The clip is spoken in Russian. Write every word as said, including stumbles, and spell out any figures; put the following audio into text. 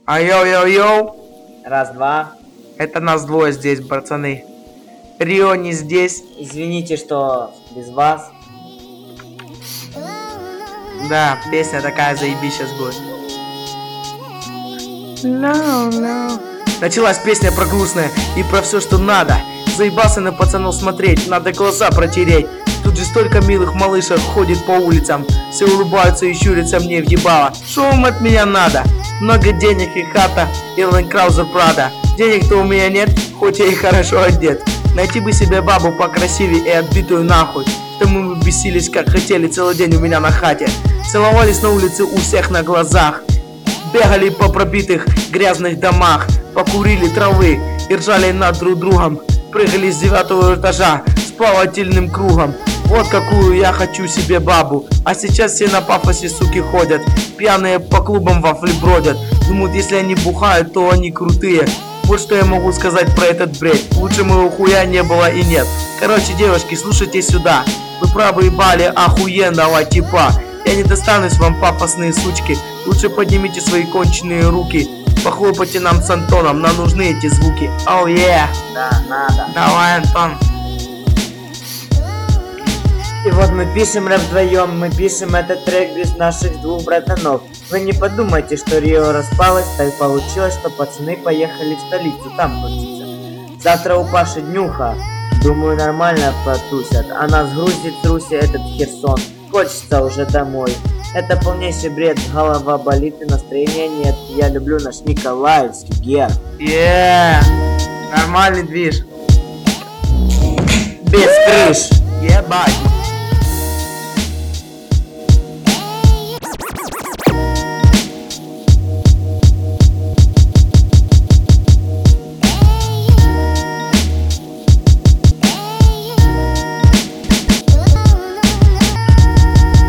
А йоу-йоу-йоу. Раз-два. Это нас двое здесь, пацаны. Рио не здесь. Извините, что без вас. Да, песня такая заебись сейчас будет. No, no. Началась песня про грустное и про все, что надо. Заебался на пацанов смотреть, надо глаза протереть. Тут же столько милых малышек ходит по улицам. Все улыбаются и щурятся мне в ебало. Что вам от меня надо? Много денег и хата, и Land Cruiser Prada. Денег-то у меня нет, хоть я и хорошо одет. Найти бы себе бабу покрасивее и отбитую нахуй. Что мы бы бесились как хотели целый день у меня на хате. Целовались на улице у всех на глазах. Бегали по пробитых грязных домах. Покурили травы и ржали над друг другом. Прыгали с девятого этажа с плавательным кругом. Вот какую я хочу себе бабу. А сейчас все на пафосе суки ходят. Пьяные по клубам вафли бродят. Думают, если они бухают, то они крутые. Вот что я могу сказать про этот бред. Лучше моего хуя не было и нет. Короче, девушки, слушайте сюда. Вы правы ебали охуенного типа. Я не достанусь вам, пафосные сучки. Лучше поднимите свои конченые руки. Похлопайте нам с Антоном, нам нужны эти звуки. Оу, oh, yeah. Да, надо. Давай, Антон. И вот мы пишем рэп вдвоем, мы пишем этот трек без наших двух братанов. Вы не подумайте, что Рио распалось, так получилось, что пацаны поехали в столицу, там крутиться. Завтра у Паши днюха, думаю, нормально потусят. А нас грузит в Руси этот Херсон, хочется уже домой. Это полнейший бред, голова болит и настроения нет. Я люблю наш Николаевский герб. Yeah. Нормальный движ. Без крыш. Ебать.